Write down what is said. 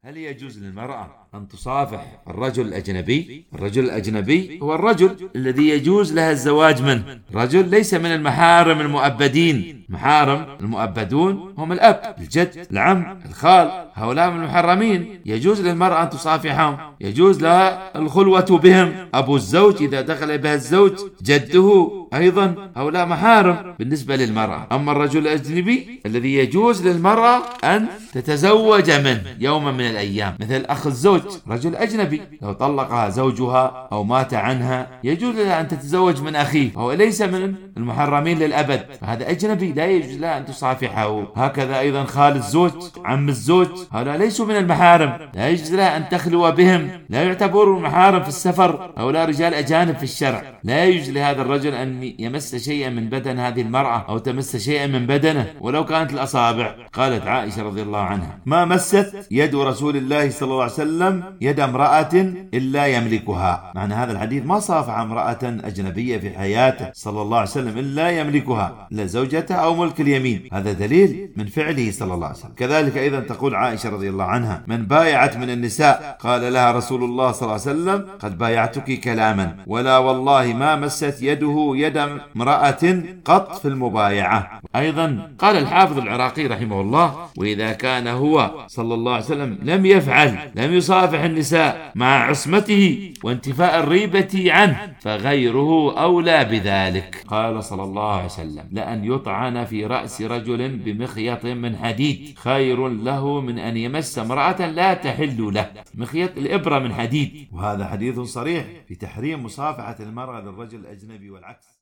هل يجوز للمرأة أن تصافح الرجل الأجنبي؟ الرجل الأجنبي هو الرجل الذي يجوز لها الزواج منه، رجل ليس من المحارم المؤبدين. محارم المؤبدون هم الأب، الجد، العم، الخال، هؤلاء من المحرمين، يجوز للمرأة أن تصافحهم، يجوز لها الخلوة بهم، أبو الزوج إذا دخل بها الزوج، جده أيضا، هؤلاء محارم بالنسبة للمرأة. أما الرجل الأجنبي الذي يجوز للمرأة أن تتزوج منه يوما من الأيام، مثل أخ الزوج، رجل أجنبي لو طلقها زوجها أو مات عنها يجوز لها أن تتزوج من أخيه، هو ليس من المحرمين للأبد، فهذا أجنبي لا يجوز لها أن تصافحه. هكذا أيضا خال الزوج، عم الزوج، هؤلاء ليسوا من المحارم، لا يجوز لها أن تخلو بهم، لا يعتبرون محارم في السفر، هؤلاء رجال أجانب في الشرع، لا يجوز لهذا الرجل أن يمس شيئا من بدن هذه المرأة أو تمس شيئا من بدنه ولو كانت الأصابع. قالت عائشة رضي الله عنها: ما مست يد رسول الله صلى الله عليه وسلم يد امرأة إلا يملكها. معنى هذا الحديث ما صافح امرأة أجنبية في حياته صلى الله عليه وسلم إلا يملكها، إلا زوجته أو ملك اليمين، هذا دليل من فعله صلى الله عليه وسلم. كذلك أيضا تقول عائشة رضي الله عنها: من بايعت من النساء قال لها رسول الله صلى الله عليه وسلم: قد بايعتك كلاما، ولا والله ما مست يده يد امرأة قط في المبايعة. أيضا قال الحافظ العراقي رحمه الله: وإذا كان هو صلى الله عليه وسلم لم يفعل، لم يصافح النساء مع عصمته وانتفاء الريبة عنه، فغيره أولى بذلك. قال صلى الله عليه وسلم: لأن يطعن في رأس رجل بمخيط من حديد خير له من أن يمس امرأة لا تحل له. مخيط الإبرة من حديد. وهذا حديث صريح في تحريم مصافحة المرأة للرجل الأجنبي والعكس.